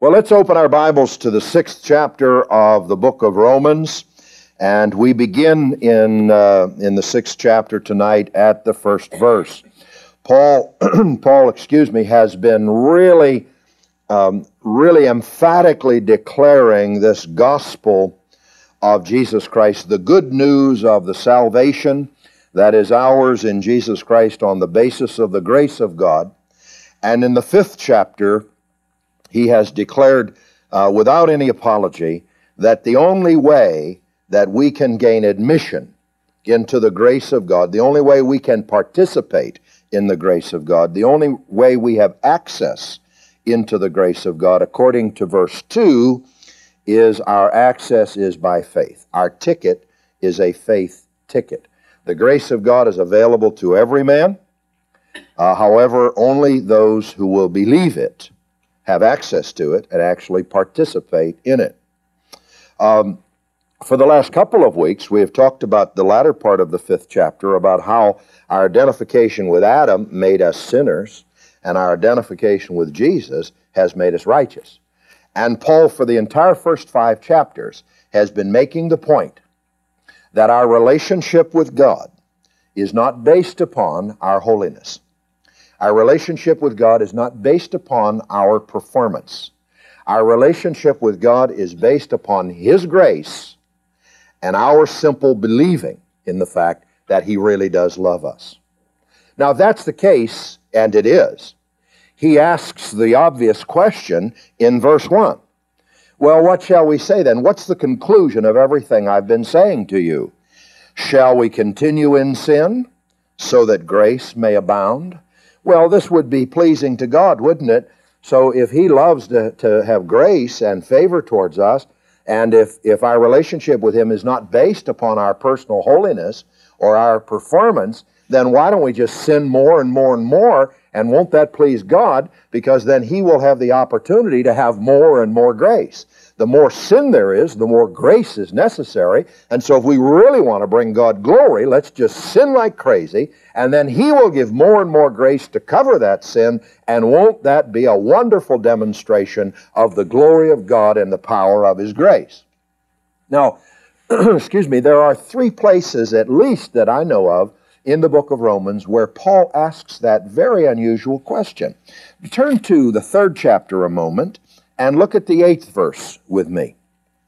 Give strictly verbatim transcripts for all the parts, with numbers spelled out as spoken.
Well, let's open our Bibles to the sixth chapter of the book of Romans, and we begin in uh, in the sixth chapter tonight at the first verse. Paul, Paul, excuse me, has been really, um, really emphatically declaring this gospel of Jesus Christ, the good news of the salvation that is ours in Jesus Christ on the basis of the grace of God. And in the fifth chapter, he has declared uh, without any apology that the only way that we can gain admission into the grace of God, the only way we can participate in the grace of God, the only way we have access into the grace of God, according to verse two, is our access is by faith. Our ticket is a faith ticket. The grace of God is available to every man. Uh, however, only those who will believe it have access to it and actually participate in it. Um, for the last couple of weeks, we have talked about the latter part of the fifth chapter, about how our identification with Adam made us sinners, and our identification with Jesus has made us righteous. And Paul, for the entire first five chapters, has been making the point that our relationship with God is not based upon our holiness. Our relationship with God is not based upon our performance. Our relationship with God is based upon His grace and our simple believing in the fact that He really does love us. Now, if that's the case, and it is, he asks the obvious question in verse one. Well, what shall we say then? What's the conclusion of everything I've been saying to you? Shall we continue in sin so that grace may abound? Well, this would be pleasing to God, wouldn't it? So if He loves to, to have grace and favor towards us, and if, if our relationship with Him is not based upon our personal holiness or our performance, then why don't we just sin more and more and more, and won't that please God? Because then He will have the opportunity to have more and more grace. The more sin there is, the more grace is necessary. And so if we really want to bring God glory, let's just sin like crazy, and then He will give more and more grace to cover that sin, and won't that be a wonderful demonstration of the glory of God and the power of His grace? Now, excuse me, there are three places at least that I know of in the book of Romans where Paul asks that very unusual question. Turn to the third chapter a moment and look at the eighth verse with me.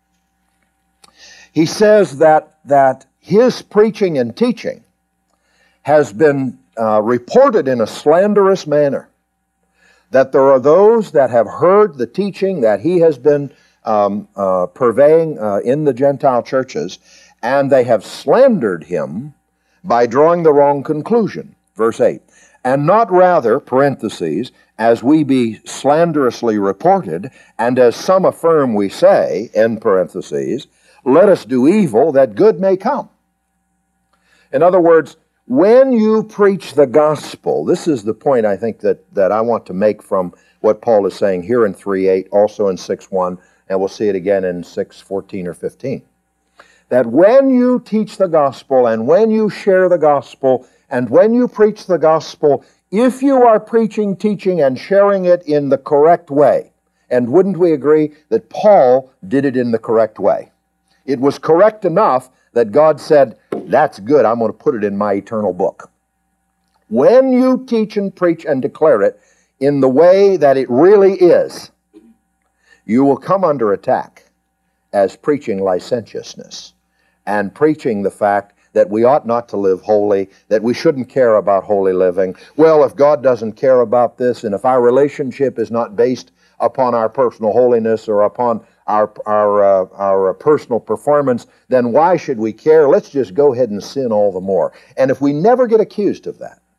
He says that, that his preaching and teaching has been uh, reported in a slanderous manner, that there are those that have heard the teaching that he has been um, uh, purveying uh, in the Gentile churches, and they have slandered him by drawing the wrong conclusion. Verse eight, and not rather, parentheses, as we be slanderously reported, and as some affirm we say, end parentheses, let us do evil that good may come. In other words, when you preach the gospel, this is the point I think that, that I want to make from what Paul is saying here in three eight, also in six one, and we'll see it again in six fourteen or fifteen. That when you teach the gospel, and when you share the gospel, and when you preach the gospel, if you are preaching, teaching, and sharing it in the correct way, and wouldn't we agree that Paul did it in the correct way? It was correct enough that God said, that's good, I'm going to put it in my eternal book. When you teach and preach and declare it in the way that it really is, you will come under attack as preaching licentiousness and preaching the fact that we ought not to live holy, that we shouldn't care about holy living. Well, if God doesn't care about this, and if our relationship is not based upon our personal holiness or upon our, our, uh, our personal performance, then why should we care? Let's just go ahead and sin all the more. And if we never get accused of that,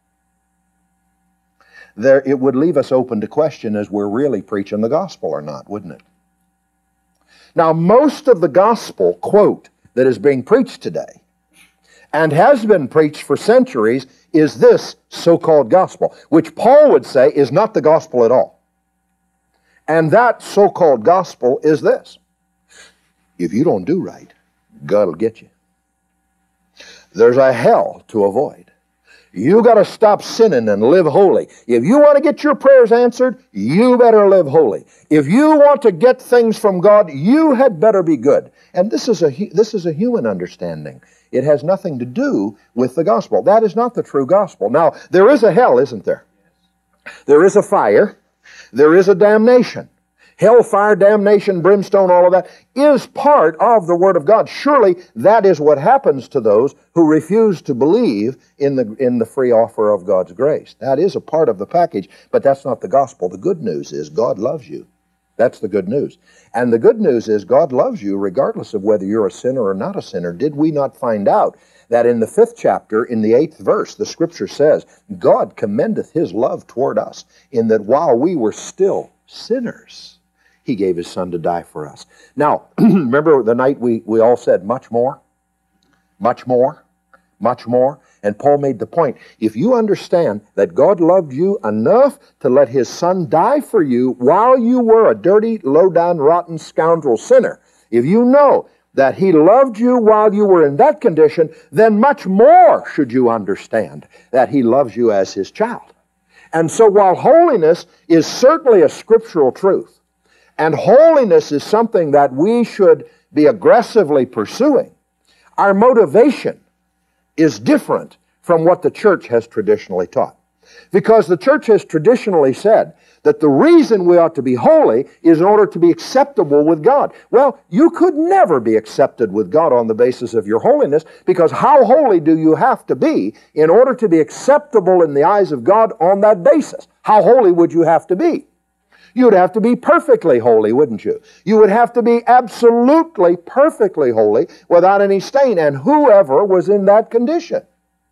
there, it would leave us open to question as we're really preaching the gospel or not, wouldn't it? Now, most of the gospel, quote, that is being preached today, and has been preached for centuries, is this so-called gospel, which Paul would say is not the gospel at all. And that so-called gospel is this: if you don't do right, God will get you. There's a hell to avoid. You got to stop sinning and live holy. If you want to get your prayers answered, you better live holy. If you want to get things from God, you had better be good. And this is a this is a human understanding. It has nothing to do with the gospel. That is not the true gospel. Now, there is a hell, isn't there? There is a fire. There is a damnation. Hellfire, damnation, brimstone, all of that is part of the Word of God. Surely that is what happens to those who refuse to believe in the, in the free offer of God's grace. That is a part of the package, but that's not the gospel. The good news is God loves you. That's the good news. And the good news is God loves you regardless of whether you're a sinner or not a sinner. Did we not find out that in the fifth chapter, in the eighth verse, the Scripture says, God commendeth His love toward us, in that while we were still sinners, He gave His Son to die for us. Now, remember the night we, we all said, much more, much more, much more. And Paul made the point, if you understand that God loved you enough to let His Son die for you while you were a dirty, low-down, rotten, scoundrel sinner, if you know that He loved you while you were in that condition, then much more should you understand that He loves you as His child. And so while holiness is certainly a scriptural truth, and holiness is something that we should be aggressively pursuing, our motivation is different from what the church has traditionally taught. Because the church has traditionally said that the reason we ought to be holy is in order to be acceptable with God. Well, you could never be accepted with God on the basis of your holiness, because how holy do you have to be in order to be acceptable in the eyes of God on that basis? How holy would you have to be? You'd have to be perfectly holy, wouldn't you? You would have to be absolutely perfectly holy without any stain. And whoever was in that condition?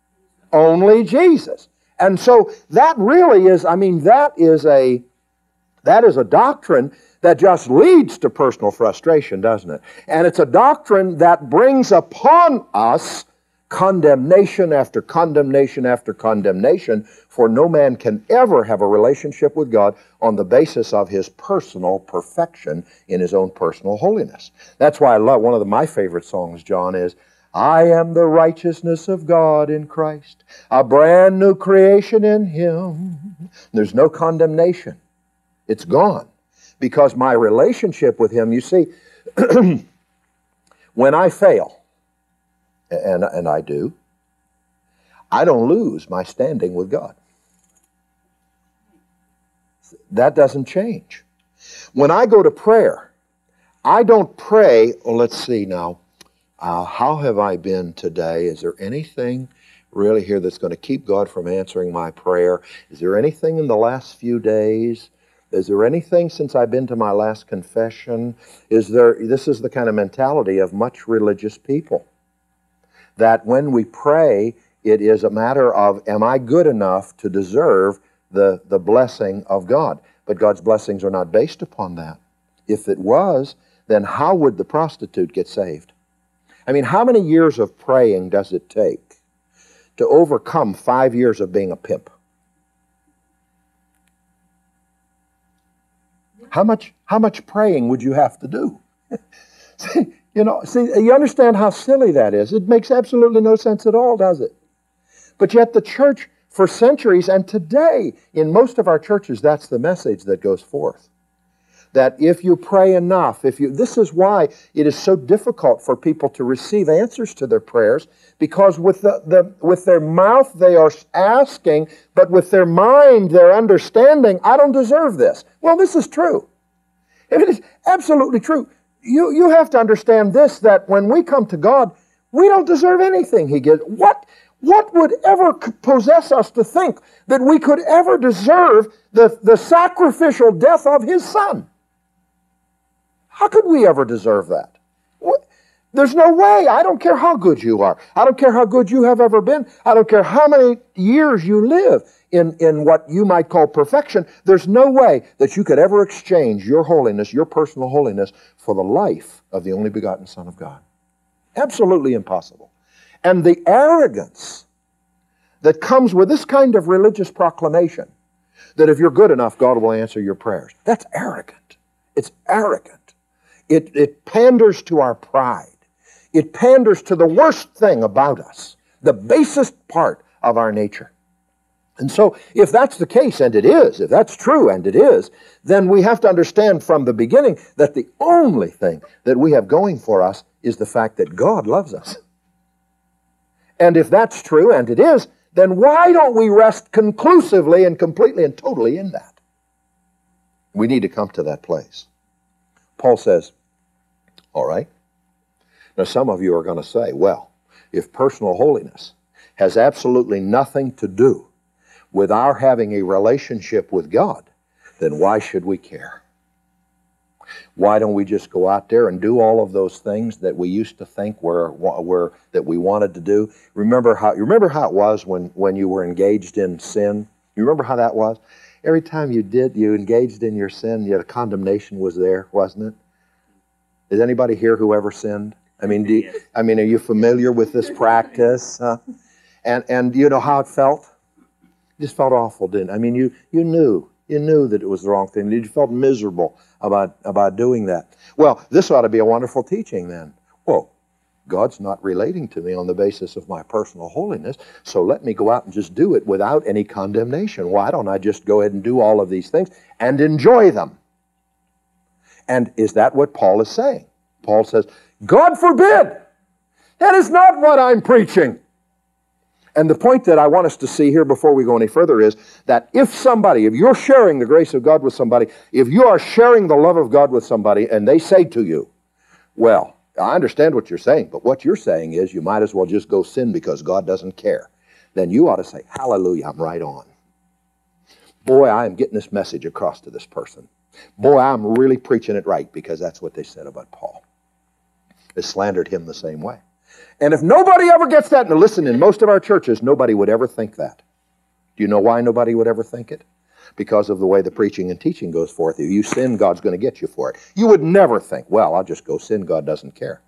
Only Jesus. And so that really is, I mean, that is a, that is a doctrine that just leads to personal frustration, doesn't it? And it's a doctrine that brings upon us condemnation after condemnation after condemnation, for no man can ever have a relationship with God on the basis of his personal perfection in his own personal holiness. That's why I love, one of the, my favorite songs, John, is, I am the righteousness of God in Christ, a brand new creation in Him. There's no condemnation. It's gone. Because my relationship with Him, you see, when I fail, and, and I do, I don't lose my standing with God. That doesn't change. When I go to prayer, I don't pray, well, let's see now, uh, how have I been today? Is there anything really here that's going to keep God from answering my prayer? Is there anything in the last few days? Is there anything since I've been to my last confession? Is there, this is the kind of mentality of much religious people. That when we pray, it is a matter of, am I good enough to deserve the, the blessing of God? But God's blessings are not based upon that. If it was, then how would the prostitute get saved? I mean, how many years of praying does it take to overcome five years of being a pimp? How much, how much praying would you have to do? see, you know, see, you understand how silly that is. It makes absolutely no sense at all, does it? But yet the church, for centuries, and today, in most of our churches, that's the message that goes forth. That if you pray enough, if you, this is why it is so difficult for people to receive answers to their prayers, because with the, the with their mouth they are asking, but with their mind they're understanding, I don't deserve this. Well, this is true. It is absolutely true. You, you have to understand this, that when we come to God, we don't deserve anything He gives. What, what would ever possess us to think that we could ever deserve the, the sacrificial death of His Son? How could we ever deserve that? What? There's no way. I don't care how good you are. I don't care how good you have ever been. I don't care how many years you live in, in what you might call perfection. There's no way that you could ever exchange your holiness, your personal holiness, for the life of the only begotten Son of God. Absolutely impossible. And the arrogance that comes with this kind of religious proclamation, that if you're good enough, God will answer your prayers. That's arrogant. It's arrogant. It, it panders to our pride. It panders to the worst thing about us, the basest part of our nature. And so, if that's the case, and it is, if that's true, and it is, then we have to understand from the beginning that the only thing that we have going for us is the fact that God loves us. And if that's true, and it is, then why don't we rest conclusively and completely and totally in that? We need to come to that place. Paul says, all right. Now, some of you are going to say, well, if personal holiness has absolutely nothing to do with our having a relationship with God, then why should we care? Why don't we just go out there and do all of those things that we used to think were, were that we wanted to do? Remember how you remember how it was when, when you were engaged in sin? You remember how that was? Every time you did, you engaged in your sin, yet a condemnation was there, wasn't it? Is anybody here who ever sinned? I mean, do you, I mean, are you familiar with this practice? Huh? And and you know how it felt? It just felt awful, didn't it? I mean, you you knew. You knew that it was the wrong thing. You felt miserable about, about doing that. Well, this ought to be a wonderful teaching then. Whoa, God's not relating to me on the basis of my personal holiness, so let me go out and just do it without any condemnation. Why don't I just go ahead and do all of these things and enjoy them? And is that what Paul is saying? Paul says, God forbid! That is not what I'm preaching. And the point that I want us to see here before we go any further is that if somebody, if you're sharing the grace of God with somebody, if you are sharing the love of God with somebody and they say to you, well, I understand what you're saying, but what you're saying is you might as well just go sin because God doesn't care, then you ought to say, hallelujah, I'm right on. Boy, I am getting this message across to this person. Boy, I'm really preaching it right, because that's what they said about Paul. They slandered him the same way. And if nobody ever gets that, and listen, in most of our churches, nobody would ever think that. Do you know why nobody would ever think it? Because of the way the preaching and teaching goes forth. If you sin, God's going to get you for it. You would never think, well, I'll just go sin, God doesn't care.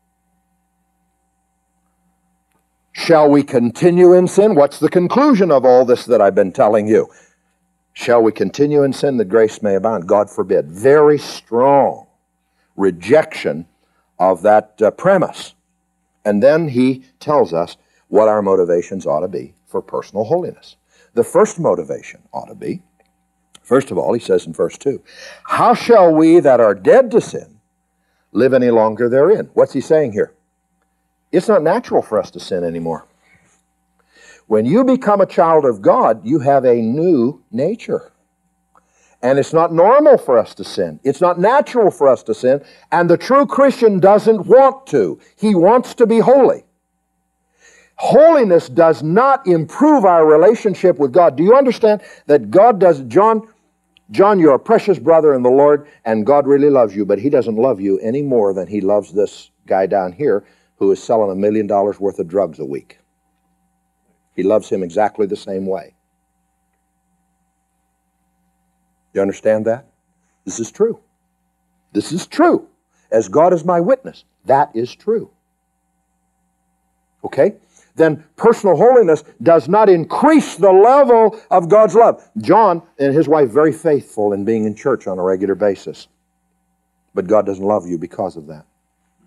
Shall we continue in sin? What's the conclusion of all this that I've been telling you? Shall we continue in sin that grace may abound? God forbid. Very strong rejection of that uh, premise. And then he tells us what our motivations ought to be for personal holiness. The first motivation ought to be, first of all, he says in verse two, how shall we that are dead to sin live any longer therein? What's he saying here? It's not natural for us to sin anymore. When you become a child of God, you have a new nature. And it's not normal for us to sin. It's not natural for us to sin. And the true Christian doesn't want to. He wants to be holy. Holiness does not improve our relationship with God. Do you understand that God does, John, John, you're a precious brother in the Lord, and God really loves you, but he doesn't love you any more than he loves this guy down here who is selling a million dollars worth of drugs a week. He loves him exactly the same way. You understand that? This is true. This is true. As God is my witness, that is true. Okay? Then personal holiness does not increase the level of God's love. John and his wife very faithful in being in church on a regular basis. But God doesn't love you because of that.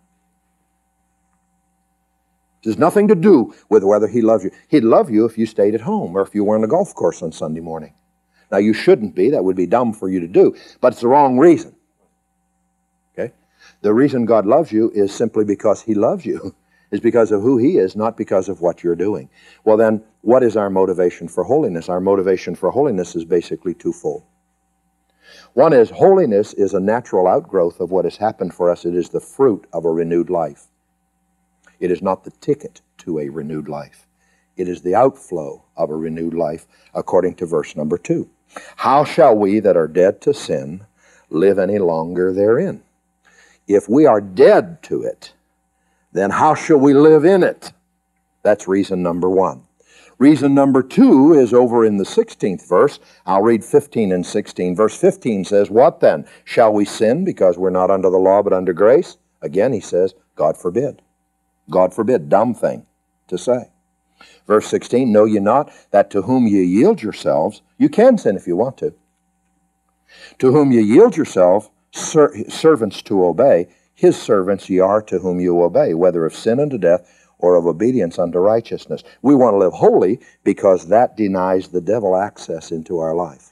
It has nothing to do with whether he loves you. He'd love you if you stayed at home or if you were on the golf course on Sunday morning. Now, you shouldn't be. That would be dumb for you to do. But it's the wrong reason. Okay? The reason God loves you is simply because he loves you. Is because of who he is, not because of what you're doing. Well, then, what is our motivation for holiness? Our motivation for holiness is basically twofold. One is, holiness is a natural outgrowth of what has happened for us. It is the fruit of a renewed life. It is not the ticket to a renewed life. It is the outflow of a renewed life, according to verse number two. How shall we that are dead to sin live any longer therein? If we are dead to it, then how shall we live in it? That's reason number one. Reason number two is over in the sixteenth verse. I'll read fifteen and sixteen. Verse fifteen says, what then? Shall we sin because we're not under the law but under grace? Again, he says, God forbid. God forbid. Dumb thing to say. Verse sixteen, know ye not that to whom ye yield yourselves, you can sin if you want to. To whom ye yield yourselves, ser- servants to obey, his servants ye are to whom you obey, whether of sin unto death, or of obedience unto righteousness. We want to live holy because that denies the devil access into our life.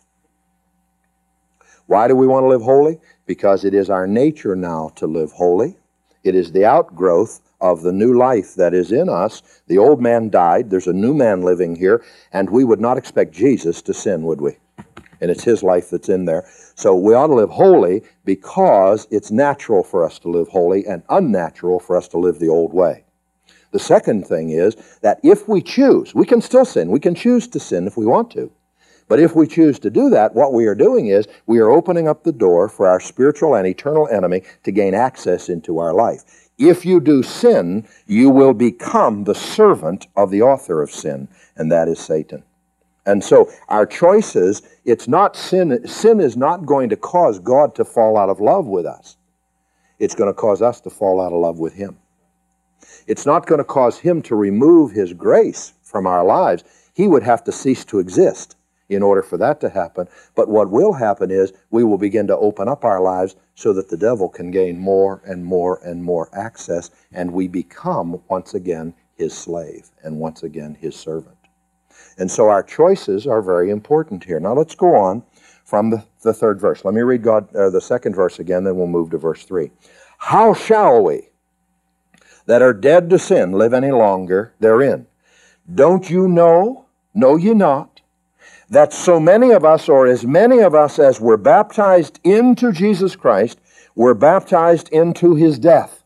Why do we want to live holy? Because it is our nature now to live holy. It is the outgrowth of the new life that is in us. The old man died. There's a new man living here, and we would not expect Jesus to sin, would we? And it's his life that's in there. So we ought to live holy because it's natural for us to live holy and unnatural for us to live the old way. The second thing is that if we choose, we can still sin. We can choose to sin if we want to. But if we choose to do that, what we are doing is we are opening up the door for our spiritual and eternal enemy to gain access into our life. If you do sin, you will become the servant of the author of sin, and that is Satan. And so our choices, it's not sin. Sin is not going to cause God to fall out of love with us. It's going to cause us to fall out of love with him. It's not going to cause him to remove his grace from our lives. He would have to cease to exist in order for that to happen. But what will happen is we will begin to open up our lives so that the devil can gain more and more and more access, and we become once again his slave and once again his servant. And so our choices are very important here. Now let's go on from the, the third verse. Let me read God uh, the second verse again, then we'll move to verse three. How shall we that are dead to sin live any longer therein? Don't you know, know ye not, that so many of us, or as many of us as were baptized into Jesus Christ, were baptized into his death?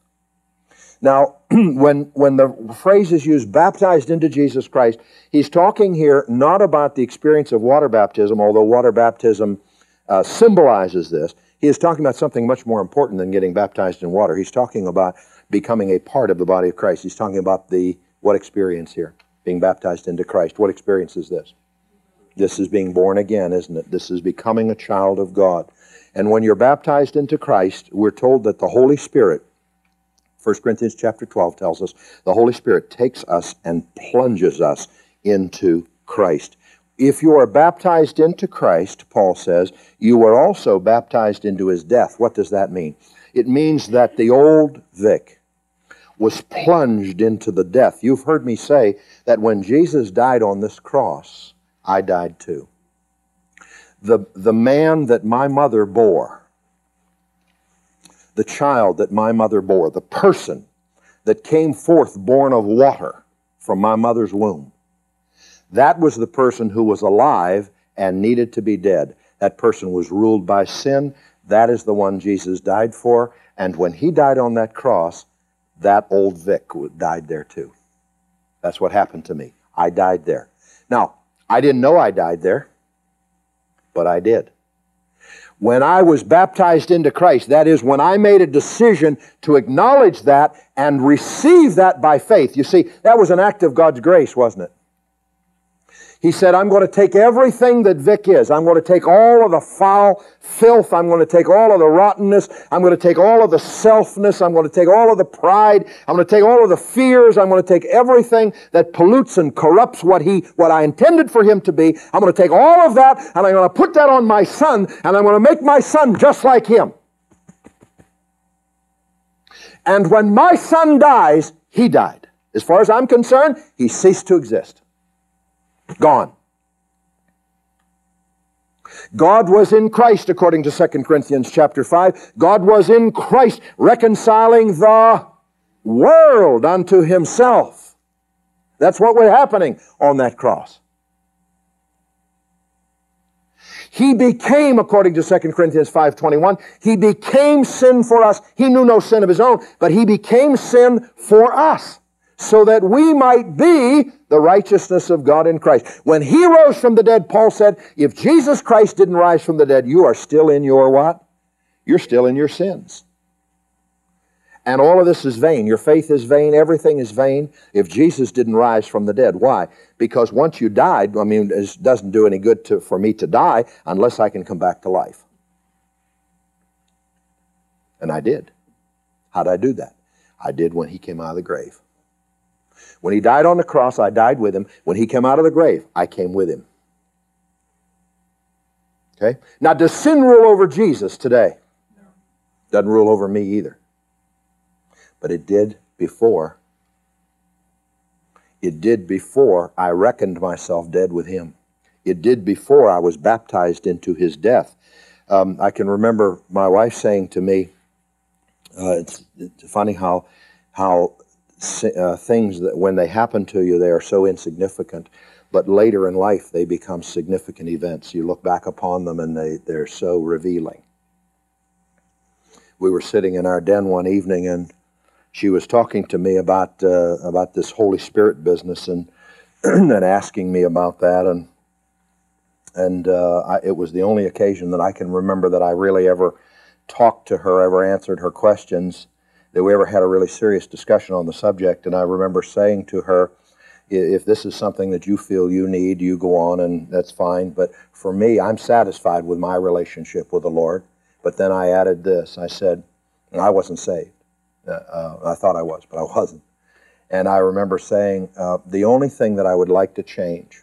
Now, when, when the phrase is used, baptized into Jesus Christ, he's talking here not about the experience of water baptism, although water baptism uh, symbolizes this. He is talking about something much more important than getting baptized in water. He's talking about becoming a part of the body of Christ. He's talking about the, what experience here? Being baptized into Christ. What experience is this? This is being born again, isn't it? This is becoming a child of God. And when you're baptized into Christ, we're told that the Holy Spirit, First Corinthians chapter twelve tells us, the Holy Spirit takes us and plunges us into Christ. If you are baptized into Christ, Paul says, you were also baptized into his death. What does that mean? It means that the old Vic was plunged into the death. You've heard me say that when Jesus died on this cross, I died too. The, the man that my mother bore, the child that my mother bore, the person that came forth born of water from my mother's womb, that was the person who was alive and needed to be dead. That person was ruled by sin. That is the one Jesus died for. And when he died on that cross, that old Vic died there too. That's what happened to me. I died there. Now, I didn't know I died there, but I did. When I was baptized into Christ, that is, when I made a decision to acknowledge that and receive that by faith. You see, that was an act of God's grace, wasn't it? He said, I'm going to take everything that Vic is. I'm going to take all of the foul filth. I'm going to take all of the rottenness. I'm going to take all of the selfness. I'm going to take all of the pride. I'm going to take all of the fears. I'm going to take everything that pollutes and corrupts what he, what I intended for him to be. I'm going to take all of that and I'm going to put that on my son, and I'm going to make my son just like him. And when my son dies, he died. As far as I'm concerned, he ceased to exist. Gone. God was in Christ, according to Second Corinthians chapter five. God was in Christ, reconciling the world unto himself. That's what was happening on that cross. He became, according to Second Corinthians five twenty-one, he became sin for us. He knew no sin of his own, but he became sin for us, so that we might be the righteousness of God in Christ. When he rose from the dead, Paul said, if Jesus Christ didn't rise from the dead, you are still in your what? You're still in your sins. And all of this is vain. Your faith is vain. Everything is vain if Jesus didn't rise from the dead. Why? Because once you died, I mean, it doesn't do any good to, for me to die unless I can come back to life. And I did. How did I do that? I did when he came out of the grave. When he died on the cross, I died with him. When he came out of the grave, I came with him. Okay? Now, does sin rule over Jesus today? Doesn't rule over me either. But it did before It did before I reckoned myself dead with him. It did before I was baptized into his death. Um, I can remember my wife saying to me, uh, it's, it's funny how, how uh, things that when they happen to you, they are so insignificant, but later in life they become significant events. You look back upon them and they, they're so revealing. We were sitting in our den one evening, and she was talking to me about uh, about this Holy Spirit business, and and asking me about that, and and uh, I, it was the only occasion that I can remember that I really ever talked to her, ever answered her questions, that we ever had a really serious discussion on the subject. And I remember saying to her, if this is something that you feel you need, you go on, and that's fine. But for me, I'm satisfied with my relationship with the Lord. But then I added this. I said, I wasn't saved. Uh, uh, I thought I was, but I wasn't. And I remember saying, uh, the only thing that I would like to change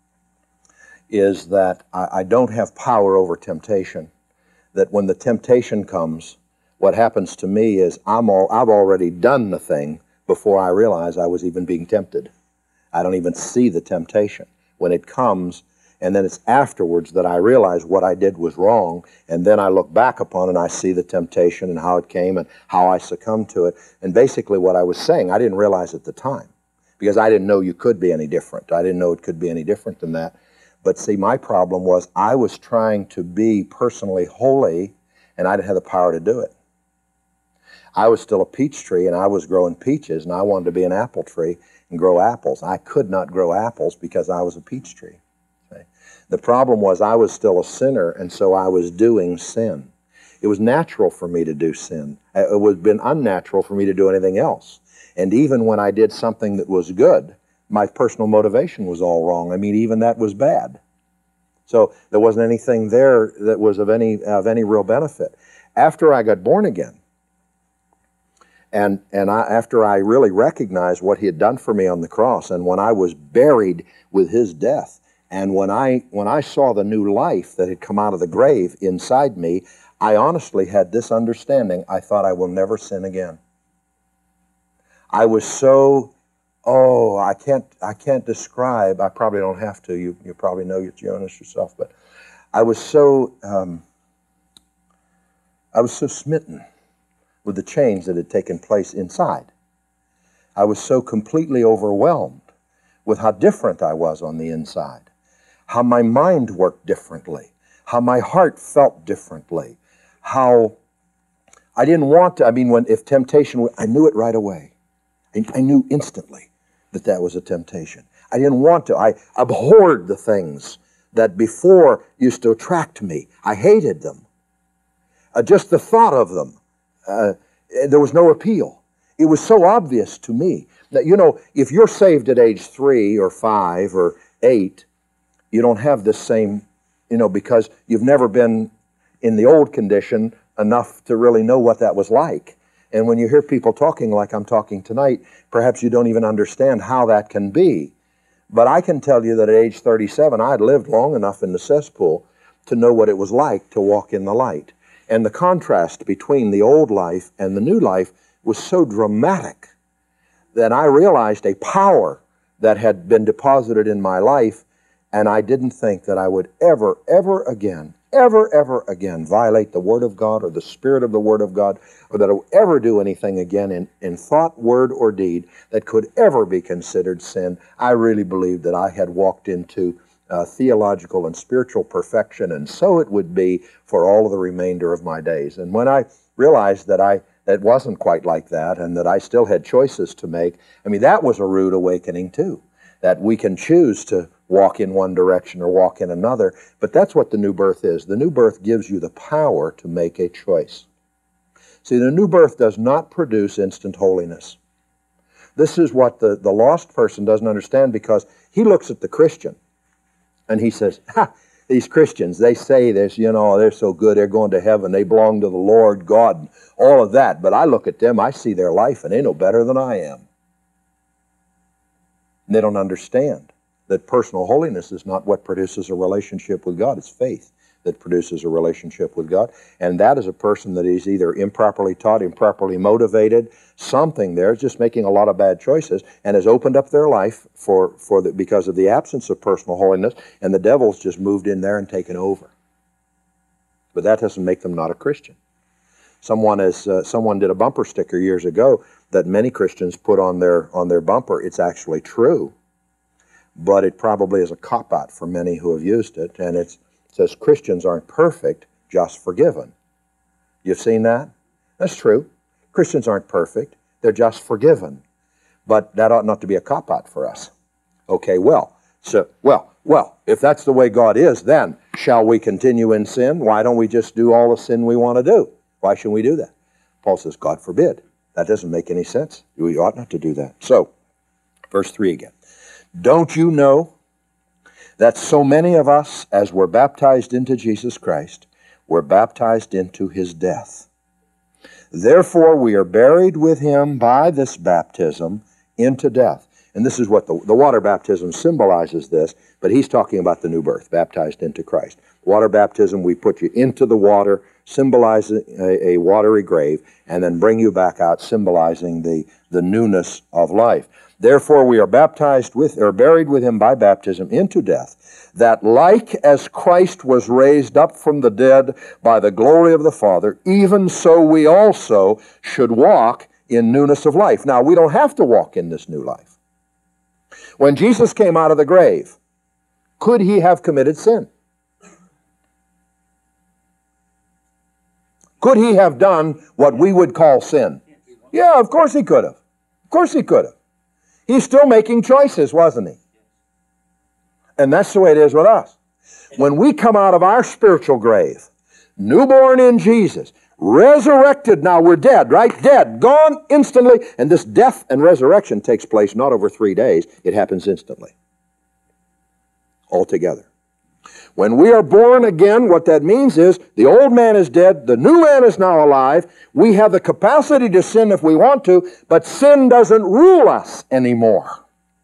is that I, I don't have power over temptation. That when the temptation comes, what happens to me is I'm all, I've already done the thing before I realize I was even being tempted. I don't even see the temptation. When it comes, and then it's afterwards that I realize what I did was wrong, and then I look back upon it and I see the temptation and how it came and how I succumbed to it. And basically what I was saying, I didn't realize at the time, because I didn't know you could be any different. I didn't know it could be any different than that. But see, my problem was I was trying to be personally holy, and I didn't have the power to do it. I was still a peach tree, and I was growing peaches, and I wanted to be an apple tree and grow apples. I could not grow apples because I was a peach tree. The problem was I was still a sinner, and so I was doing sin. It was natural for me to do sin. It would have been unnatural for me to do anything else. And even when I did something that was good, my personal motivation was all wrong. I mean, even that was bad. So there wasn't anything there that was of any of any real benefit. After I got born again, and and I, after I really recognized what he had done for me on the cross, and when I was buried with his death, and when I when I saw the new life that had come out of the grave inside me, I honestly had this understanding. I thought, I will never sin again. I was so, oh, I can't I can't describe. I probably don't have to. You you probably know your Jonas yourself, but I was so um, I was so smitten with the change that had taken place inside. I was so completely overwhelmed with how different I was on the inside. How my mind worked differently, how my heart felt differently, how I didn't want to, I mean, when if temptation, I knew it right away. I, I knew instantly that that was a temptation. I didn't want to. I abhorred the things that before used to attract me. I hated them. Uh, just the thought of them, uh, there was no appeal. It was so obvious to me. That, you know, if you're saved at age three or five or eight, you don't have this same, you know, because you've never been in the old condition enough to really know what that was like. And when you hear people talking like I'm talking tonight, perhaps you don't even understand how that can be. But I can tell you that at age thirty-seven, I had lived long enough in the cesspool to know what it was like to walk in the light. And the contrast between the old life and the new life was so dramatic that I realized a power that had been deposited in my life. And I didn't think that I would ever, ever again, ever, ever again violate the Word of God or the Spirit of the Word of God, or that I would ever do anything again in, in thought, word, or deed that could ever be considered sin. I really believed that I had walked into uh, theological and spiritual perfection, and so it would be for all of the remainder of my days. And when I realized that I that wasn't quite like that, and that I still had choices to make, I mean, that was a rude awakening too, that we can choose to walk in one direction or walk in another. But that's what the new birth is. The new birth gives you the power to make a choice. See, the new birth does not produce instant holiness. This is what the, the lost person doesn't understand, because he looks at the Christian and he says, ha, these Christians, they say this, you know, they're so good, they're going to heaven, they belong to the Lord God, all of that. But I look at them, I see their life, and they know better than I am. And they don't understand that personal holiness is not what produces a relationship with God. It's faith that produces a relationship with God. And that is a person that is either improperly taught, improperly motivated, something there, just making a lot of bad choices, and has opened up their life for, for the, because of the absence of personal holiness, and the devil's just moved in there and taken over. But that doesn't make them not a Christian. Someone is uh, someone did a bumper sticker years ago that many Christians put on their on their bumper. It's actually true, but it probably is a cop-out for many who have used it, and it's, it says Christians aren't perfect, just forgiven. You've seen that? That's true. Christians aren't perfect, they're just forgiven. But that ought not to be a cop-out for us. Okay, well, so well, well, if that's the way God is, then shall we continue in sin? Why don't we just do all the sin we want to do? Why shouldn't we do that? Paul says, God forbid. That doesn't make any sense. We ought not to do that. So, verse three again. Don't you know that so many of us, as were baptized into Jesus Christ, were baptized into his death? Therefore we are buried with him by this baptism into death. And this is what the, the water baptism symbolizes this, but he's talking about the new birth, baptized into Christ. Water baptism, we put you into the water, symbolizing a, a watery grave, and then bring you back out, symbolizing the, the newness of life. Therefore we are baptized with, or buried with him by baptism into death, that like as Christ was raised up from the dead by the glory of the Father, even so we also should walk in newness of life. Now, we don't have to walk in this new life. When Jesus came out of the grave, could he have committed sin? Could he have done what we would call sin? Yeah, of course he could have. Of course he could have. He's still making choices, wasn't he? And that's the way it is with us. When we come out of our spiritual grave, newborn in Jesus, resurrected, now we're dead, right? Dead, gone instantly. And this death and resurrection takes place not over three days. It happens instantly. Altogether. When we are born again, what that means is the old man is dead, the new man is now alive. We have the capacity to sin if we want to, but sin doesn't rule us anymore.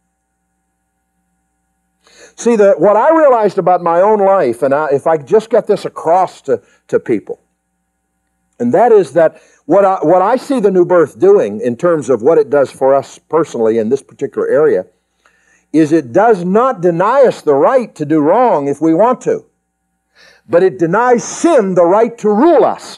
See, the, what I realized about my own life, and I, if I just get this across to, to people, and that is that what I, what I see the new birth doing in terms of what it does for us personally in this particular area is it does not deny us the right to do wrong if we want to, but it denies sin the right to rule us.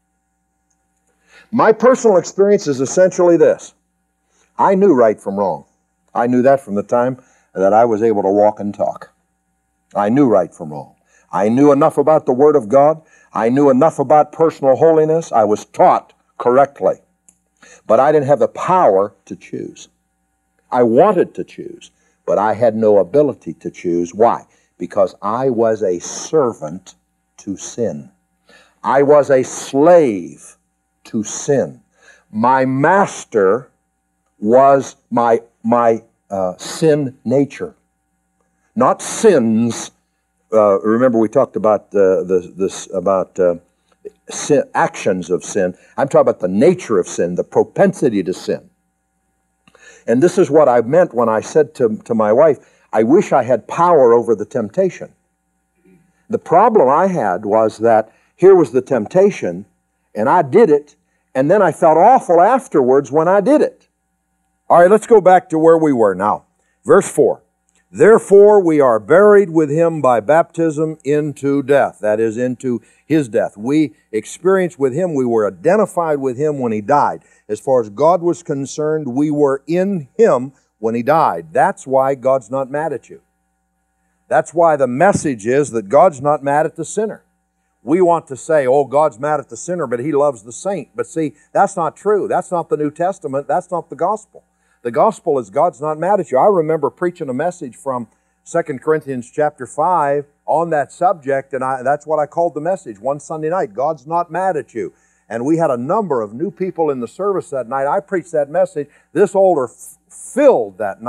My personal experience is essentially this. I knew right from wrong. I knew that from the time that I was able to walk and talk. I knew right from wrong. I knew enough about the Word of God. I knew enough about personal holiness. I was taught correctly. But I didn't have the power to choose. I wanted to choose, but I had no ability to choose. Why? Because I was a servant to sin. I was a slave to sin. My master was my, my uh, sin nature. Not sins. Uh, remember we talked about uh, the, this, about uh, sin, actions of sin. I'm talking about the nature of sin, the propensity to sin. And this is what I meant when I said to, to my wife, I wish I had power over the temptation. The problem I had was that here was the temptation, and I did it, and then I felt awful afterwards when I did it. All right, let's go back to where we were now. Verse four. Therefore we are buried with him by baptism into death. That is, into his death. We experienced with him, we were identified with him when he died. As far as God was concerned, we were in him when he died. That's why God's not mad at you. That's why the message is that God's not mad at the sinner. We want to say, oh, God's mad at the sinner, but he loves the saint. But see, that's not true. That's not the New Testament. That's not the gospel. The gospel is God's not mad at you. I remember preaching a message from Second Corinthians chapter five on that subject, and I, that's what I called the message one Sunday night. God's not mad at you. And we had a number of new people in the service that night. I preached that message. This altar f- filled that night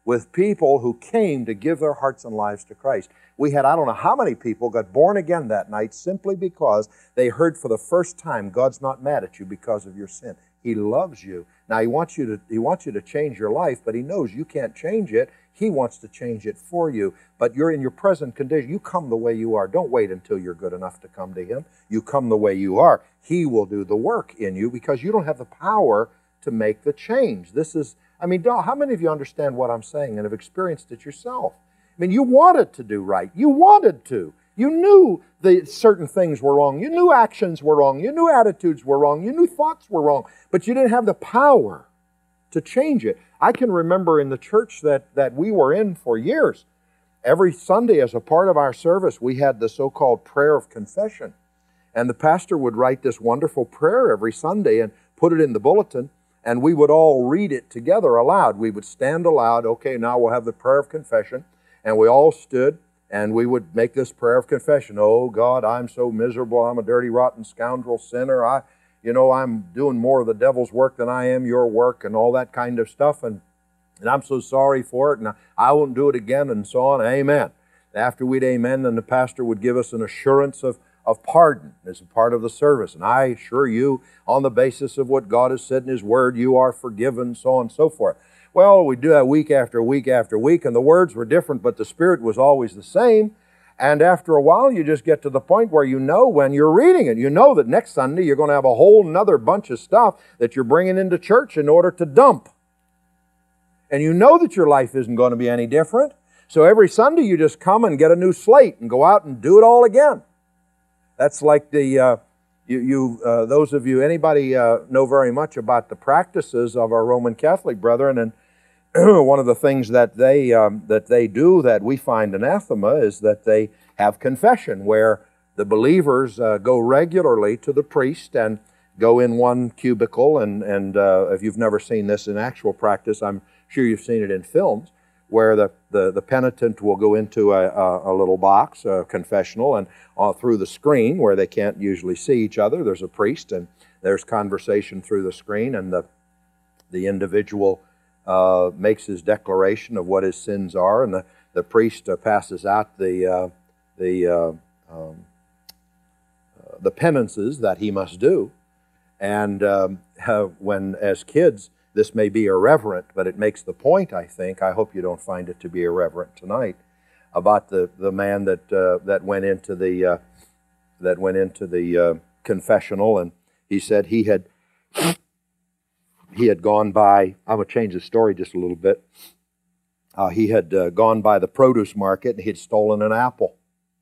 with people who came to give their hearts and lives to Christ. We had, I don't know how many people got born again that night simply because they heard for the first time, God's not mad at you because of your sin. He loves you. Now, He wants you to, He wants you to change your life, but He knows you can't change it. He wants to change it for you. But you're in your present condition. You come the way you are. Don't wait until you're good enough to come to Him. You come the way you are. He will do the work in you because you don't have the power to make the change. This is, I mean, how many of you understand what I'm saying and have experienced it yourself? I mean, you wanted to do right. You wanted to. You knew that certain things were wrong. You knew actions were wrong. You knew attitudes were wrong. You knew thoughts were wrong. But you didn't have the power to change it. I can remember in the church that, that we were in for years, every Sunday as a part of our service, we had the so-called prayer of confession. And the pastor would write this wonderful prayer every Sunday and put it in the bulletin, and we would all read it together aloud. We would stand aloud, okay, now we'll have the prayer of confession, and we all stood, and we would make this prayer of confession. Oh, God, I'm so miserable. I'm a dirty, rotten scoundrel sinner. I, you know, I'm doing more of the devil's work than I am your work and all that kind of stuff, and, and I'm so sorry for it, and I, I won't do it again, and so on. Amen. After we'd amen, then the pastor would give us an assurance of, of pardon as a part of the service. And I assure you, on the basis of what God has said in His Word, you are forgiven, so on and so forth. Well, we do that week after week after week, and the words were different, but the Spirit was always the same. And after a while, you just get to the point where you know when you're reading it, you know that next Sunday you're going to have a whole nother bunch of stuff that you're bringing into church in order to dump. And you know that your life isn't going to be any different. So every Sunday you just come and get a new slate and go out and do it all again. That's like the, uh, you, you uh, those of you, anybody uh, know very much about the practices of our Roman Catholic brethren, and one of the things that they um, that they do that we find anathema is that they have confession, where the believers uh, go regularly to the priest and go in one cubicle, and, and uh, if you've never seen this in actual practice, I'm sure you've seen it in films, where the, the, the penitent will go into a, a, a little box, a confessional, and uh, through the screen, where they can't usually see each other, there's a priest, and there's conversation through the screen, and the, the individual uh, makes his declaration of what his sins are, and the, the priest uh, passes out the, uh, the, uh, um, uh, the penances that he must do. And um, when, as kids, this may be irreverent, but it makes the point, I think. I hope you don't find it to be irreverent tonight, about the, the man that uh, that went into the uh, that went into the uh, confessional, and he said he had he had gone by. I'm gonna change the story just a little bit. Uh, he had uh, gone by the produce market and he had stolen an apple,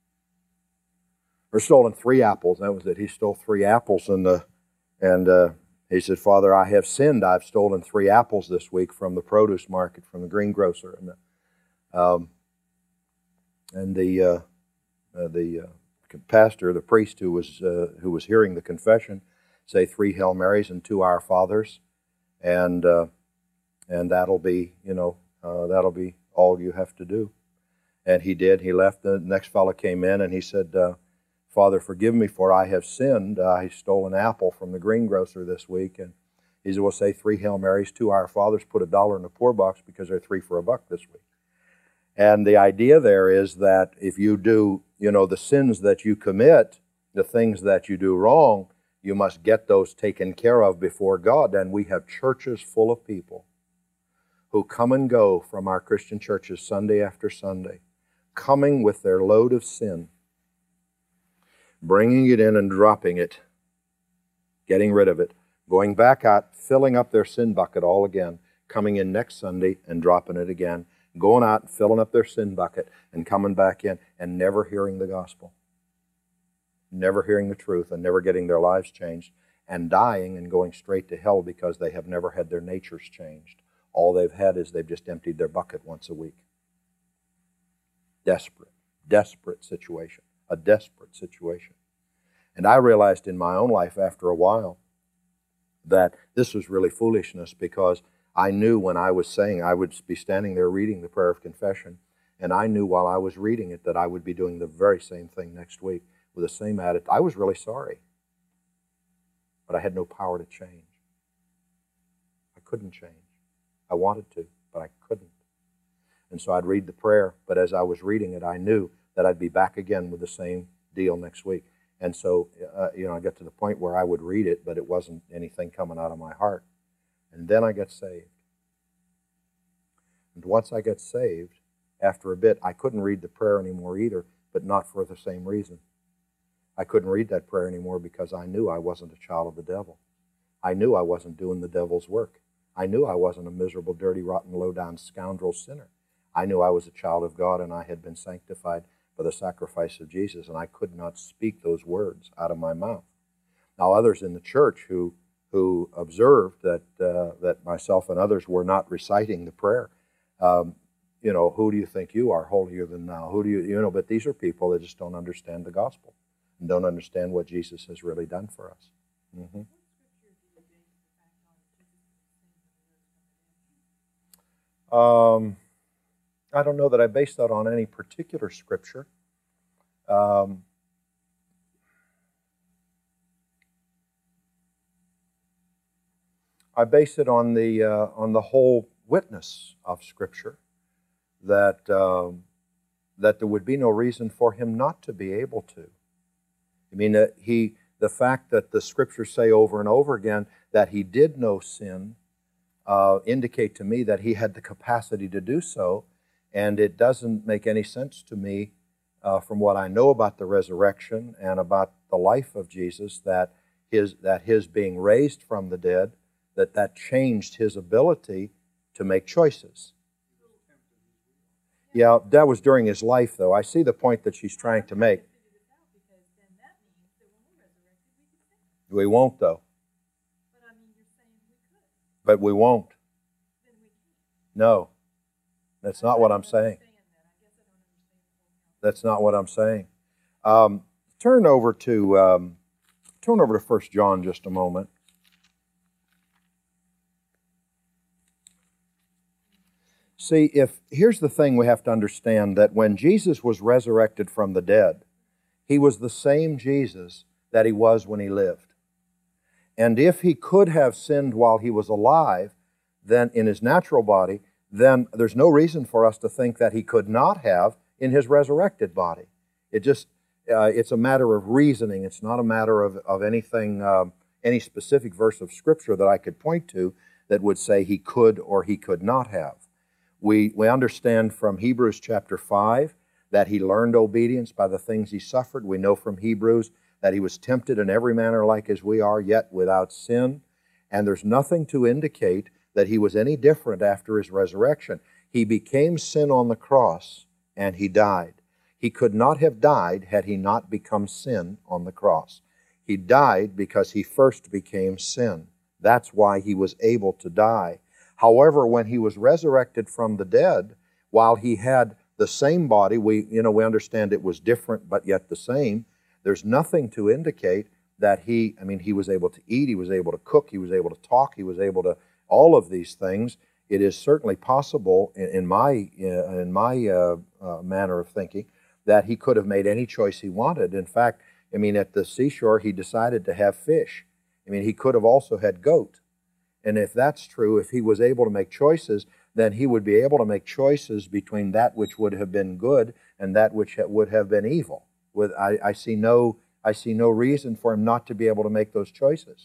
or stolen three apples. That was it. He stole three apples, and uh, and. Uh, He said, Father, I have sinned. I've stolen three apples this week from the produce market, from the greengrocer. And the, um, and the uh, uh, the uh, pastor, the priest who was uh, who was hearing the confession, say three Hail Marys and two Our Fathers, and uh, and that'll be you know uh, that'll be all you have to do. And he did. He left. The next fellow came in and he said, Uh, Father, forgive me, for I have sinned. I stole an apple from the greengrocer this week. And he said, well, say three Hail Marys, two Our Fathers, put a dollar in the poor box because they're three for a buck this week. And the idea there is that if you do, you know, the sins that you commit, the things that you do wrong, you must get those taken care of before God. And we have churches full of people who come and go from our Christian churches Sunday after Sunday, coming with their load of sin, bringing it in and dropping it, getting rid of it, going back out, filling up their sin bucket all again, coming in next Sunday and dropping it again, going out and filling up their sin bucket and coming back in and never hearing the gospel, never hearing the truth and never getting their lives changed, and dying and going straight to hell because they have never had their natures changed. All they've had is they've just emptied their bucket once a week. Desperate, desperate situation. A desperate situation. And I realized in my own life after a while that this was really foolishness, because I knew when I was saying, I would be standing there reading the prayer of confession, and I knew while I was reading it that I would be doing the very same thing next week with the same attitude. I was really sorry, but I had no power to change. I couldn't change. I wanted to, but I couldn't. And so I'd read the prayer, but as I was reading it, I knew that I'd be back again with the same deal next week. And so, uh, you know, I got to the point where I would read it, but it wasn't anything coming out of my heart. And then I got saved. And once I got saved, after a bit, I couldn't read the prayer anymore either, but not for the same reason. I couldn't read that prayer anymore because I knew I wasn't a child of the devil. I knew I wasn't doing the devil's work. I knew I wasn't a miserable, dirty, rotten, low-down scoundrel sinner. I knew I was a child of God, and I had been sanctified by the sacrifice of Jesus, and I could not speak those words out of my mouth. Now, others in the church who who observed that uh, that myself and others were not reciting the prayer, um, you know, who do you think you are, holier than thou? Who do you, you know? But these are people that just don't understand the gospel and don't understand what Jesus has really done for us. Mm-hmm. Um, I don't know that I based that on any particular scripture. Um, I base it on the uh, on the whole witness of Scripture, that um, that there would be no reason for him not to be able to. I mean, uh, he the fact that the Scriptures say over and over again that he did know sin uh, indicate to me that he had the capacity to do so, and it doesn't make any sense to me uh, from what I know about the resurrection and about the life of Jesus that his that his being raised from the dead, that that changed his ability to make choices. Yeah, that was during his life, though. I see the point that she's trying to make. We won't, though. But we won't. No. That's not what I'm saying. That's not what I'm saying. Um, turn over to um, turn over to First John just a moment. See, if here's the thing we have to understand, that when Jesus was resurrected from the dead, he was the same Jesus that he was when he lived. And if he could have sinned while he was alive, then in his natural body, then there's no reason for us to think that he could not have in his resurrected body. It just, uh, it's a matter of reasoning. It's not a matter of, of anything, um, any specific verse of Scripture that I could point to that would say he could or he could not have. We, we understand from Hebrews chapter five that he learned obedience by the things he suffered. We know from Hebrews that he was tempted in every manner like as we are, yet without sin. And there's nothing to indicate that he was any different after his resurrection. He became sin on the cross, and he died. He could not have died had he not become sin on the cross. He died because he first became sin. That's why he was able to die. However, when he was resurrected from the dead, while he had the same body, we, you know, we understand it was different but yet the same, there's nothing to indicate that he, I mean, he was able to eat, he was able to cook, he was able to talk, he was able to, all of these things. It is certainly possible, in, in my, uh, in my uh, uh, manner of thinking, that he could have made any choice he wanted. In fact, I mean, at the seashore, he decided to have fish. I mean, he could have also had goat. And if that's true, if he was able to make choices, then he would be able to make choices between that which would have been good and that which would have been evil. With, I, I see no, I see no reason for him not to be able to make those choices.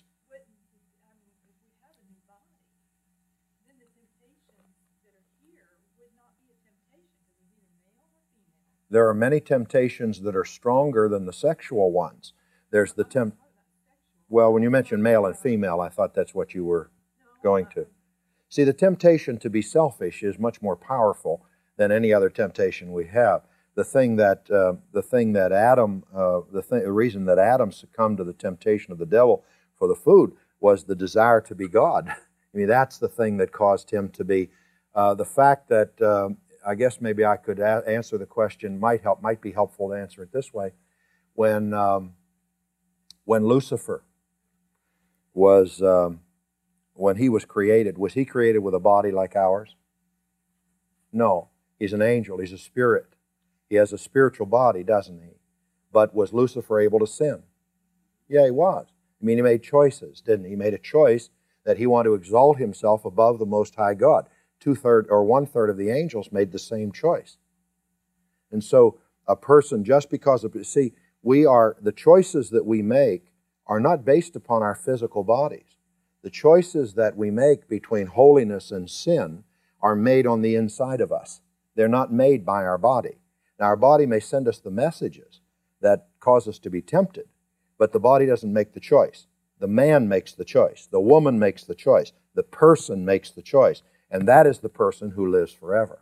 There are many temptations that are stronger than the sexual ones. There's the temp. Well, when you mentioned male and female, I thought that's what you were going to. See, the temptation to be selfish is much more powerful than any other temptation we have. The thing that uh, the thing that Adam, uh, the, th- the reason that Adam succumbed to the temptation of the devil for the food was the desire to be God. I mean, that's the thing that caused him to be. Uh, the fact that um, I guess maybe I could a- answer the question might help, might be helpful to answer it this way. When um, when Lucifer was um, when he was created, was he created with a body like ours? No, he's an angel. He's a spirit. He has a spiritual body, doesn't he? But was Lucifer able to sin? Yeah, he was. I mean, he made choices, didn't he? He made a choice that he wanted to exalt himself above the Most High God, two-thirds or one-third of the angels made the same choice. And so a person, just because of, see, we are, the choices that we make are not based upon our physical bodies. The choices that we make between holiness and sin are made on the inside of us. They're not made by our body. Now, our body may send us the messages that cause us to be tempted, but the body doesn't make the choice. The man makes the choice. The woman makes the choice. The person makes the choice. And that is the person who lives forever.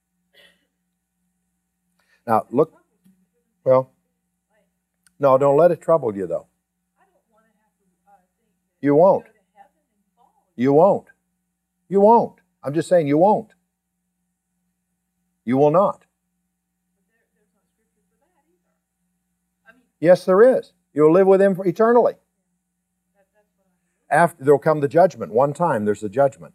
Now, look, well, no, don't let it trouble you, though. You won't. You won't. You won't. I'm just saying you won't. You will not. Yes, there is. You'll live with Him eternally. After there'll come the judgment. One time there's the judgment.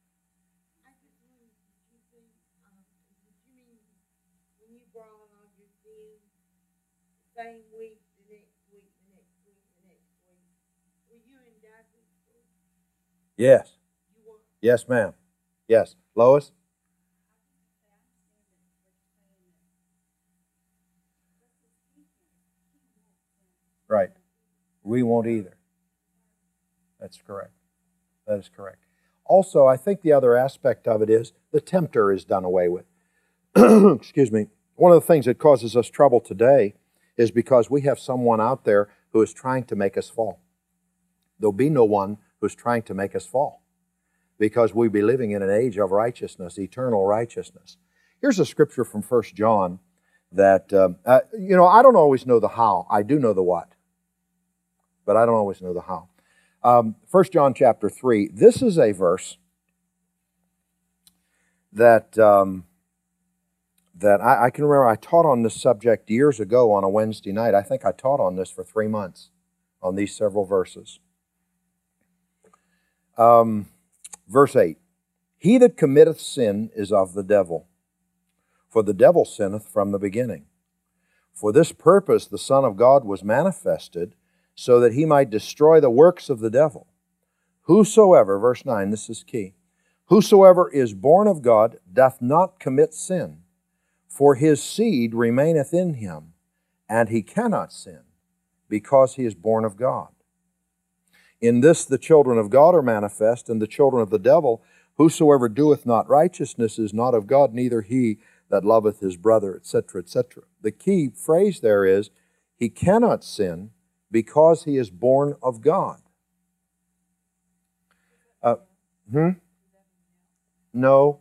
Yes. Yes, ma'am. Yes. Lois? Right. We won't either. That's correct. That is correct. Also, I think the other aspect of it is the tempter is done away with. Excuse me. One of the things that causes us trouble today is because we have someone out there who is trying to make us fall. There'll be no one who's trying to make us fall, because we be living in an age of righteousness, eternal righteousness. Here's a scripture from First John that, um, uh, you know, I don't always know the how. I do know the what, but I don't always know the how. Um, First John chapter three, this is a verse that, um, that I, I can remember I taught on this subject years ago on a Wednesday night. I think I taught on this for three months, on these several verses. Um, verse eight, He that committeth sin is of the devil, for the devil sinneth from the beginning. For this purpose the Son of God was manifested, so that He might destroy the works of the devil. Whosoever, verse nine, this is key, whosoever is born of God doth not commit sin, for his seed remaineth in him, and he cannot sin, because he is born of God. In this the children of God are manifest, and the children of the devil. Whosoever doeth not righteousness is not of God, neither he that loveth his brother, et cetera, et cetera. The key phrase there is, he cannot sin because he is born of God. Uh, hmm? No.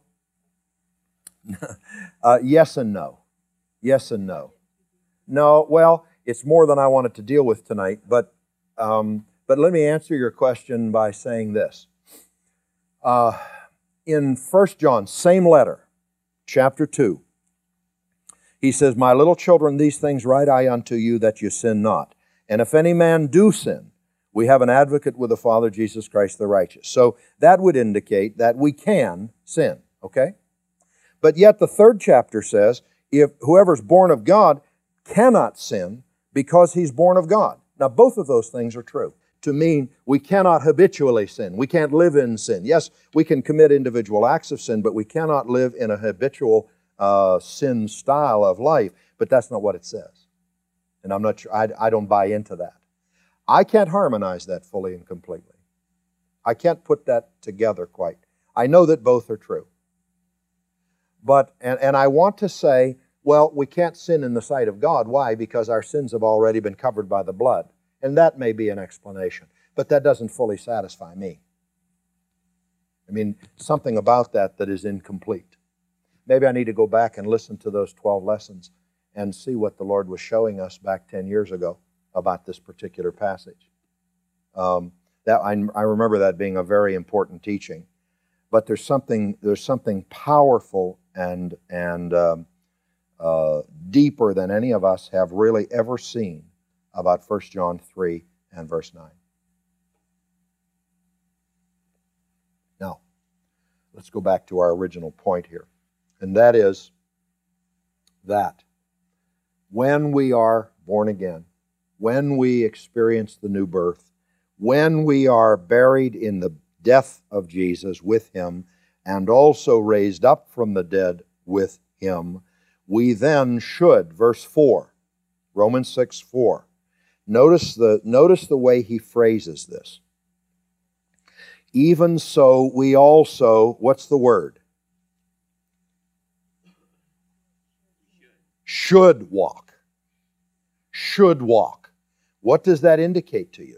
uh, yes and no. Yes and no. No, well, it's more than I wanted to deal with tonight, but um, but let me answer your question by saying this. Uh, in First John, same letter, chapter two, he says, My little children, these things write I unto you, that you sin not. And if any man do sin, we have an advocate with the Father, Jesus Christ the righteous. So that would indicate that we can sin, okay? But yet the third chapter says, if whoever's born of God cannot sin because he's born of God. Now both of those things are true. To mean we cannot habitually sin. We can't live in sin. Yes, we can commit individual acts of sin, but we cannot live in a habitual uh, sin style of life. But that's not what it says. And I'm not sure, I, I don't buy into that. I can't harmonize that fully and completely. I can't put that together quite. I know that both are true. But, and, and I want to say, well, we can't sin in the sight of God. Why? Because our sins have already been covered by the blood. And that may be an explanation. But that doesn't fully satisfy me. I mean, something about that that is incomplete. Maybe I need to go back and listen to those twelve lessons and see what the Lord was showing us back ten years ago about this particular passage. Um, that I, I remember that being a very important teaching. But there's something there's something powerful and and um, uh, deeper than any of us have really ever seen about First John three and verse nine. Now, let's go back to our original point here, and that is that when we are born again, when we experience the new birth, when we are buried in the death of Jesus with Him, and also raised up from the dead with him, we then should, verse four, Romans six four. Notice the, notice the way he phrases this. Even so we also, what's the word? Should walk. Should walk. What does that indicate to you?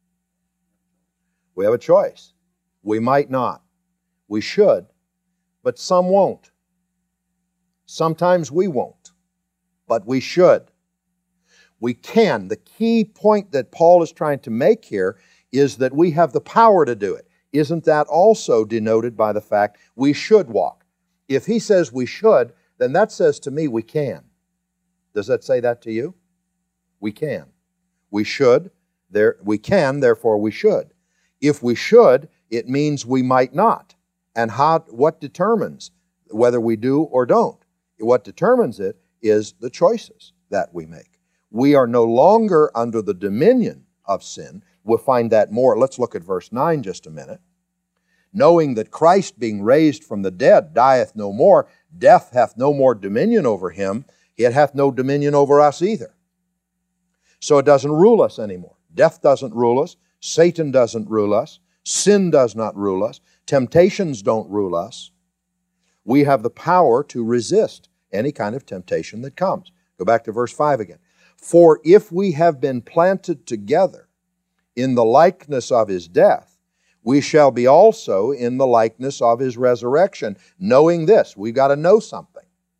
We have a choice. We might not. We should, but some won't. Sometimes we won't, but we should. We can. The key point that Paul is trying to make here is that we have the power to do it. Isn't that also denoted by the fact we should walk? If he says we should, then that says to me we can. Does that say that to you? We can. We should. There, we can, therefore we should. If we should, it means we might not. And how? What determines whether we do or don't? What determines it is the choices that we make. We are no longer under the dominion of sin. We'll find that more. Let's look at verse nine just a minute. Knowing that Christ, being raised from the dead, dieth no more, death hath no more dominion over him, it hath no dominion over us either. So it doesn't rule us anymore. Death doesn't rule us. Satan doesn't rule us. Sin does not rule us. Temptations don't rule us. We have the power to resist any kind of temptation that comes. Go back to verse five again. For if we have been planted together in the likeness of his death, we shall be also in the likeness of his resurrection. Knowing this, we've got to know something.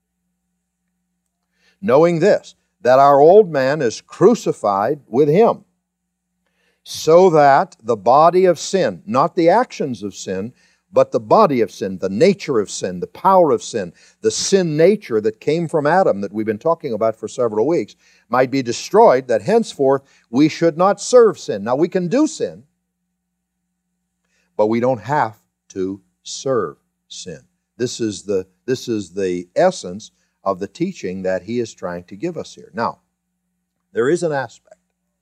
Knowing this, that our old man is crucified with him, so that the body of sin, not the actions of sin, but the body of sin, the nature of sin, the power of sin, the sin nature that came from Adam that we've been talking about for several weeks, might be destroyed, that henceforth we should not serve sin. Now we can do sin, but we don't have to serve sin. This is the, this is the essence of the teaching that he is trying to give us here. Now, there is an aspect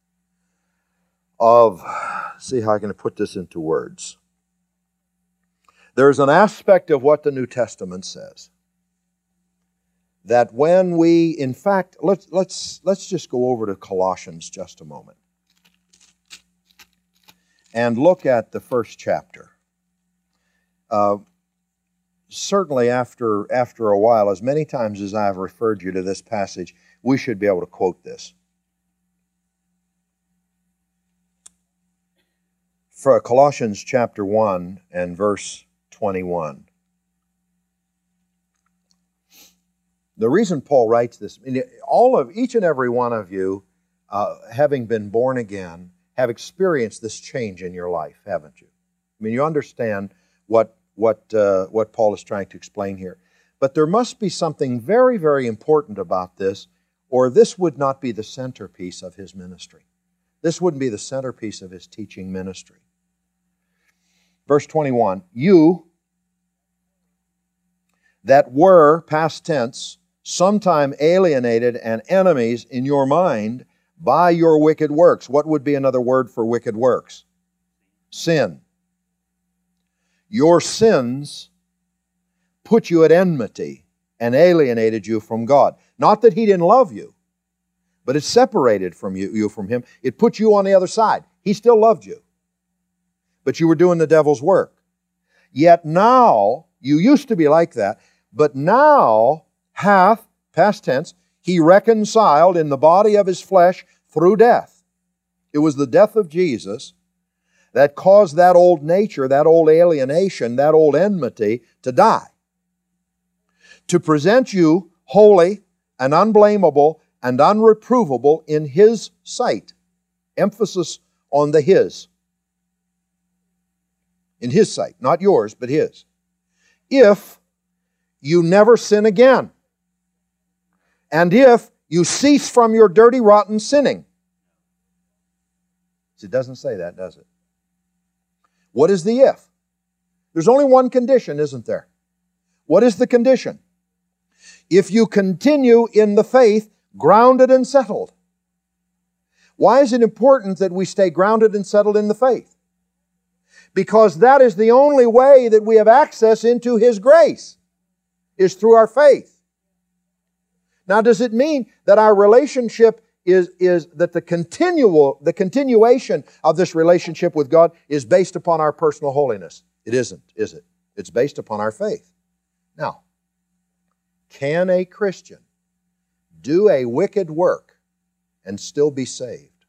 of, see how I can put this into words. There's an aspect of what the New Testament says that when we, in fact, let's, let's, let's just go over to Colossians just a moment and look at the first chapter. Uh, certainly after, after a while, as many times as I have referred you to this passage, we should be able to quote this. For Colossians chapter one and verse twenty-one. The reason Paul writes this, I mean, all of each and every one of you, uh, having been born again, have experienced this change in your life, haven't you? I mean, you understand what what uh, what Paul is trying to explain here. But there must be something very, very important about this, or this would not be the centerpiece of his ministry. This wouldn't be the centerpiece of his teaching ministry. Verse twenty-one, you that were, past tense, sometime alienated and enemies in your mind by your wicked works. What would be another word for wicked works? Sin. Your sins put you at enmity and alienated you from God. Not that he didn't love you, but it separated from you, you from him. It put you on the other side. He still loved you, but you were doing the devil's work. Yet now, you used to be like that, but now hath, past tense, he reconciled in the body of his flesh through death. It was the death of Jesus that caused that old nature, that old alienation, that old enmity to die. To present you holy and unblameable and unreprovable in his sight. Emphasis on the his. In his sight, not yours, but his. If you never sin again, and if you cease from your dirty, rotten sinning. It doesn't say that, does it? What is the if? There's only one condition, isn't there? What is the condition? If you continue in the faith, grounded and settled. Why is it important that we stay grounded and settled in the faith? Because that is the only way that we have access into His grace, is through our faith. Now, does it mean that our relationship is, is that the continual, the continuation of this relationship with God is based upon our personal holiness? It isn't, is it? It's based upon our faith. Now, can a Christian do a wicked work and still be saved?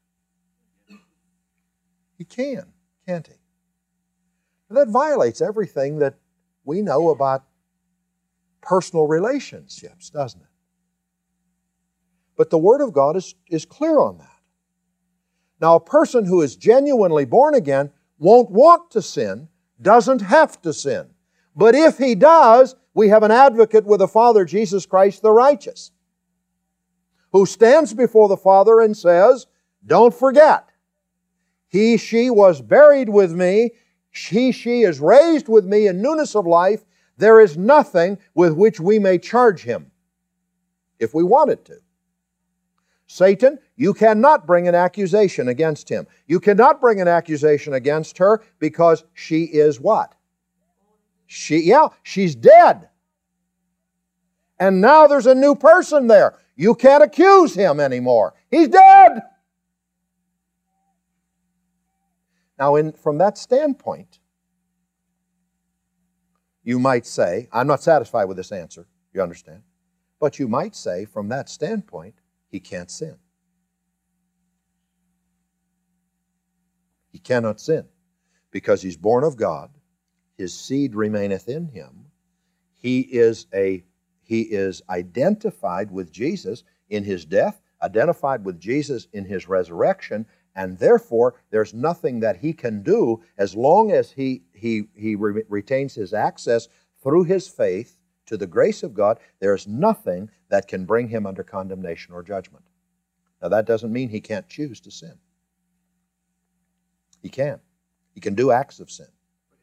He can, can't he? That violates everything that we know about personal relationships, doesn't it? But the Word of God is, is clear on that. Now, a person who is genuinely born again won't want to sin, doesn't have to sin. But if he does, we have an advocate with the Father, Jesus Christ the righteous, who stands before the Father and says, don't forget, He, she was buried with me, He, she is raised with me in newness of life. There is nothing with which we may charge Him, if we wanted to. Satan, you cannot bring an accusation against him. You cannot bring an accusation against her because she is what? She, yeah, she's dead. And now there's a new person there. You can't accuse him anymore. He's dead. Now, in, from that standpoint, you might say, I'm not satisfied with this answer, you understand? But you might say, from that standpoint, he can't sin. He cannot sin because he's born of God. His seed remaineth in him. He is a he is identified with Jesus in His death, identified with Jesus in His resurrection, and therefore there's nothing that he can do as long as he he he re- retains his access through his faith to the grace of God. There's nothing that can bring him under condemnation or judgment. Now, that doesn't mean he can't choose to sin. He can. He can do acts of sin.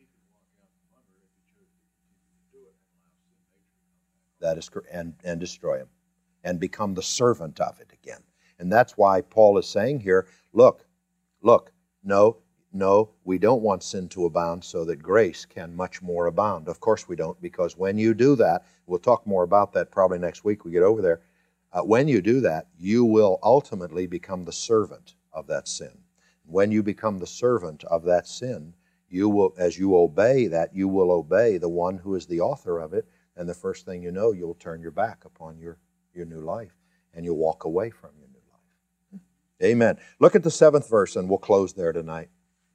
That is correct, and, and destroy him, and become the servant of it again. And that's why Paul is saying here, look, look, no, no, we don't want sin to abound so that grace can much more abound. Of course we don't, because when you do that, we'll talk more about that probably next week we get over there. Uh, when you do that, you will ultimately become the servant of that sin. When you become the servant of that sin, you will, as you obey that, you will obey the one who is the author of it, and the first thing you know, you'll turn your back upon your, your new life, and you'll walk away from your new life. Amen. Look at the seventh verse, and we'll close there tonight.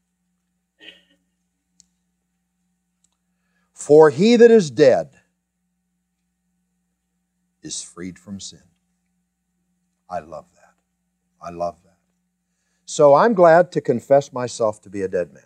For he that is dead is freed from sin. I love that. I love that. So I'm glad to confess myself to be a dead man.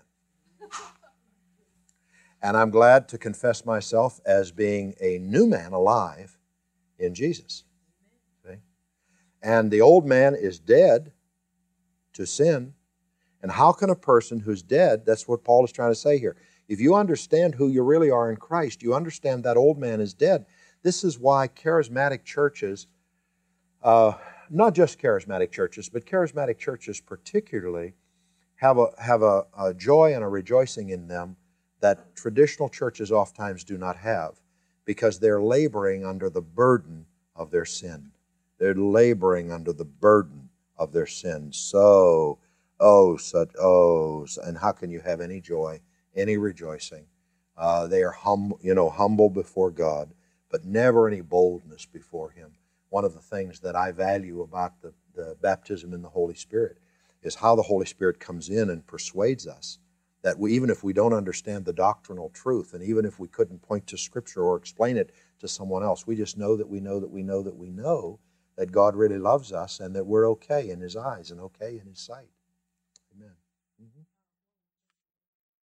And I'm glad to confess myself as being a new man alive in Jesus. See? And the old man is dead to sin. And how can a person who's dead, that's what Paul is trying to say here. If you understand who you really are in Christ, you understand that old man is dead. This is why charismatic churches, uh, not just charismatic churches, but charismatic churches particularly, have a, have a, a joy and a rejoicing in them that traditional churches oftentimes do not have, because they're laboring under the burden of their sin. They're laboring under the burden of their sin. So, oh, such, oh, and how can you have any joy, any rejoicing? Uh, they are hum, you know, humble before God, but never any boldness before Him. One of the things that I value about the, the baptism in the Holy Spirit is how the Holy Spirit comes in and persuades us that we, even if we don't understand the doctrinal truth, and even if we couldn't point to Scripture or explain it to someone else, we just know that we know that we know that we know that God really loves us and that we're okay in His eyes and okay in His sight.